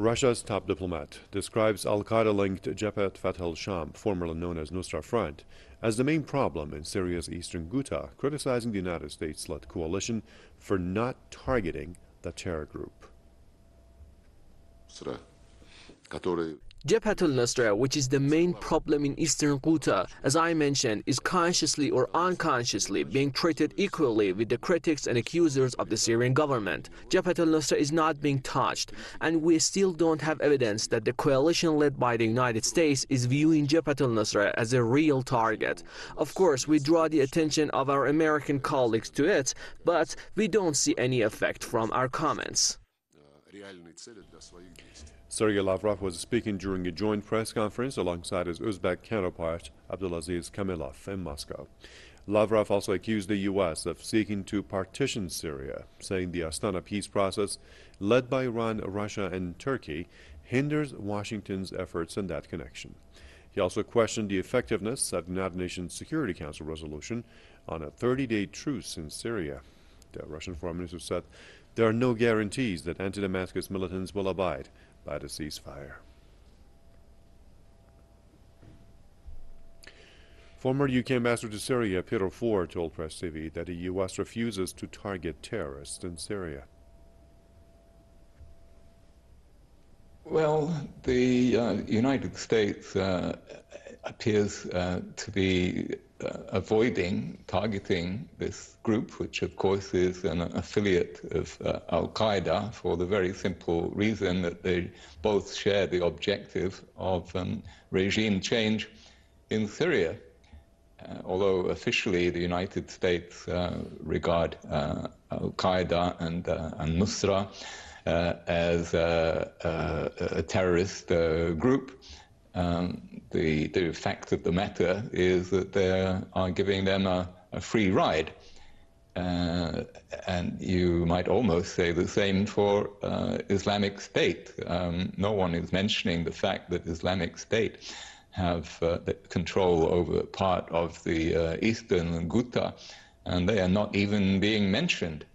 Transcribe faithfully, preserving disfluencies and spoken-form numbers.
Russia's top diplomat describes al-Qaeda-linked Jabhat Fatah al-Sham, formerly known as Nusra Front, as the main problem in Syria's eastern Ghouta, criticizing the United States-led coalition for not targeting the terror group. Jabhat al-Nusra, which is the main problem in eastern Ghouta, as I mentioned, is consciously or unconsciously being treated equally with the critics and accusers of the Syrian government. Jabhat al-Nusra is not being touched, and we still don't have evidence that the coalition led by the United States is viewing Jabhat al-Nusra as a real target. Of course, we draw the attention of our American colleagues to it, but we don't see any effect from our comments. Sergei Lavrov was speaking during a joint press conference alongside his Uzbek counterpart, Abdulaziz Kamilov, in Moscow. Lavrov also accused the U S of seeking to partition Syria, saying the Astana peace process, led by Iran, Russia, and Turkey, hinders Washington's efforts in that connection. He also questioned the effectiveness of the United Nations Security Council resolution on a thirty-day truce in Syria. The Russian foreign minister said there are no guarantees that anti-Damascus militants will abide by the ceasefire. Former U K ambassador to Syria, Peter Ford, told Press T V that the U S refuses to target terrorists in Syria. Well, the uh, United States uh, appears uh, to be uh, avoiding targeting this group, which of course is an affiliate of uh, al-Qaeda, for the very simple reason that they both share the objective of um, regime change in Syria. Uh, although officially the United States uh, regard uh, al-Qaeda and, uh, and Nusra Uh, as a, a, a terrorist uh, group. Um, the, the fact of the matter is that they are giving them a, a free ride. Uh, and you might almost say the same for uh, Islamic State. Um, no one is mentioning the fact that Islamic State have uh, control over part of the uh, eastern Ghouta, and they are not even being mentioned.